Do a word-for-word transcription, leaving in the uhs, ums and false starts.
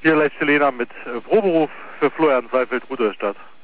Hier Leitstelle Jena mit äh, Proberuf für Florian Seifeld, Rudolstadt.